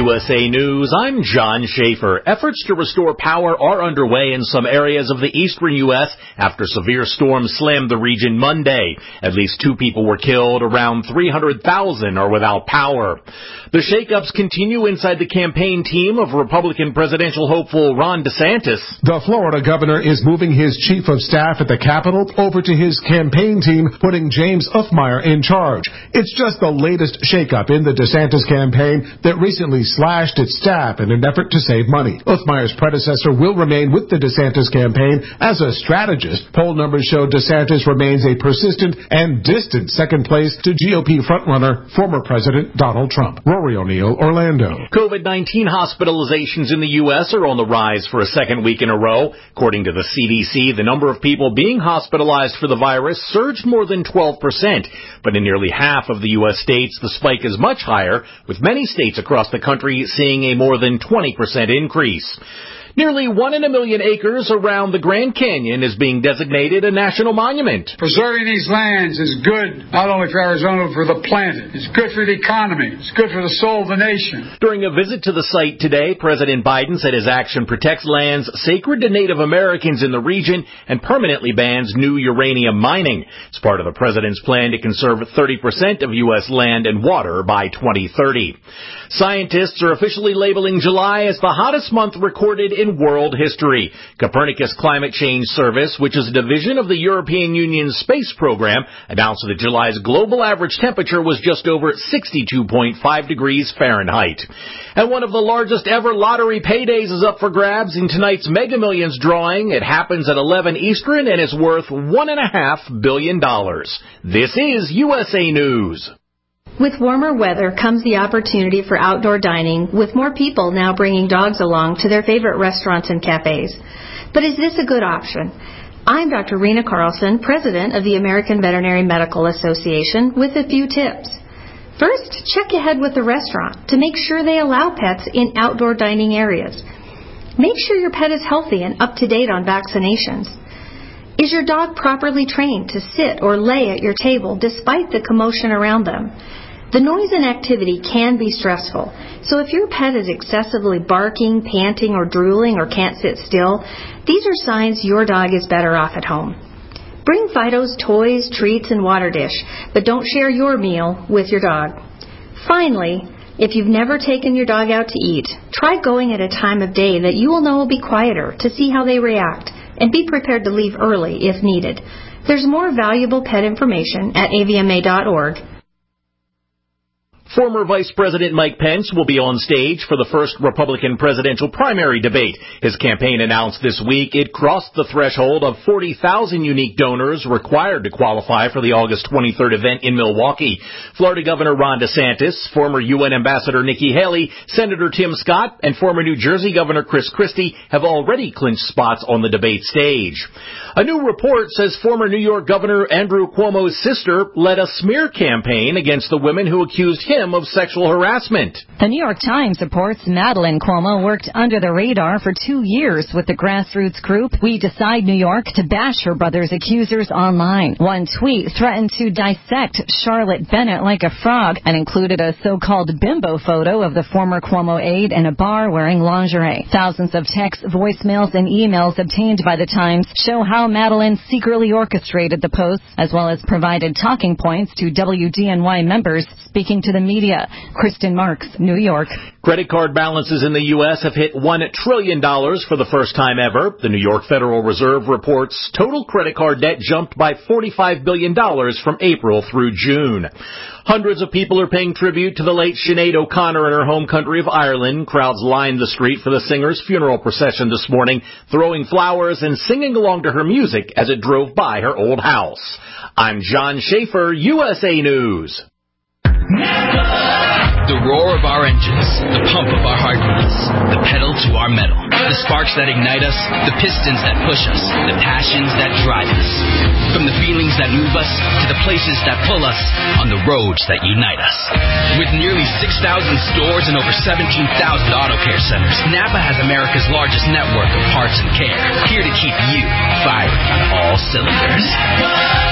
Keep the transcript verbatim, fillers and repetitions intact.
U S A News, I'm John Schaefer. Efforts to restore power are underway in some areas of the eastern U S after severe storms slammed the region Monday. At least two people were killed. Around three hundred thousand are without power. The shakeups continue inside the campaign team of Republican presidential hopeful Ron DeSantis. The Florida governor is moving his chief of staff at the Capitol over to his campaign team, putting James Uffmeyer in charge. It's just the latest shakeup in the DeSantis campaign that recently slashed its staff in an effort to save money. Uffmeyer's predecessor will remain with the DeSantis campaign as a strategist. Poll numbers show DeSantis remains a persistent and distant second place to G O P frontrunner, former President Donald Trump. Rory O'Neill, Orlando. COVID nineteen hospitalizations in the U S are on the rise for a second week in a row. According to the C D C, the number of people being hospitalized for the virus surged more than twelve percent. But in nearly half of the U S states, the spike is much higher, with many states across the country seeing a more than twenty percent increase. Nearly one in a million acres around the Grand Canyon is being designated a national monument. Preserving these lands is good not only for Arizona, but for the planet. It's good for the economy. It's good for the soul of the nation. During a visit to the site today, President Biden said his action protects lands sacred to Native Americans in the region and permanently bans new uranium mining. It's part of the president's plan to conserve thirty percent of U S land and water by twenty thirty. Scientists are officially labeling July as the hottest month recorded in world history. Copernicus Climate Change Service, which is a division of the European Union's space program, announced that July's global average temperature was just over sixty-two point five degrees Fahrenheit. And one of the largest ever lottery paydays is up for grabs in tonight's Mega Millions drawing. It happens at eleven Eastern and is worth one and a half billion dollars. This is U S A News. With warmer weather comes the opportunity for outdoor dining, with more people now bringing dogs along to their favorite restaurants and cafes. But is this a good option? I'm Doctor Rena Carlson, president of the American Veterinary Medical Association, with a few tips. First, check ahead with the restaurant to make sure they allow pets in outdoor dining areas. Make sure your pet is healthy and up to date on vaccinations. Is your dog properly trained to sit or lay at your table despite the commotion around them? The noise and activity can be stressful, so if your pet is excessively barking, panting, or drooling, or can't sit still, these are signs your dog is better off at home. Bring Fido's toys, treats, and water dish, but don't share your meal with your dog. Finally, if you've never taken your dog out to eat, try going at a time of day that you will know will be quieter to see how they react, and be prepared to leave early if needed. There's more valuable pet information at A V M A dot org. Former Vice President Mike Pence will be on stage for the first Republican presidential primary debate. His campaign announced this week it crossed the threshold of forty thousand unique donors required to qualify for the August twenty-third event in Milwaukee. Florida Governor Ron DeSantis, former U N Ambassador Nikki Haley, Senator Tim Scott, and former New Jersey Governor Chris Christie have already clinched spots on the debate stage. A new report says former New York Governor Andrew Cuomo's sister led a smear campaign against the women who accused him of sexual harassment. The New York Times reports Madeline Cuomo worked under the radar for two years with the grassroots group We Decide New York to bash her brother's accusers online. One tweet threatened to dissect Charlotte Bennett like a frog and included a so-called bimbo photo of the former Cuomo aide in a bar wearing lingerie. Thousands of texts, voicemails, and emails obtained by the Times show how Madeline secretly orchestrated the posts, as well as provided talking points to W D N Y members speaking to the media. Kristen Marks, New York. Credit card balances in the U S have hit one trillion dollars for the first time ever. The New York Federal Reserve reports total credit card debt jumped by forty-five billion dollars from April through June. Hundreds of people are paying tribute to the late Sinead O'Connor in her home country of Ireland. Crowds lined the street for the singer's funeral procession this morning, throwing flowers and singing along to her music as it drove by her old house. I'm John Schaefer, U S A News. The roar of our engines, the pump of our heartbeats, the pedal to our metal, the sparks that ignite us, the pistons that push us, the passions that drive us. From the feelings that move us to the places that pull us on the roads that unite us. With nearly six thousand stores and over seventeen thousand auto care centers, Napa has America's largest network of parts and care, here to keep you firing on all cylinders.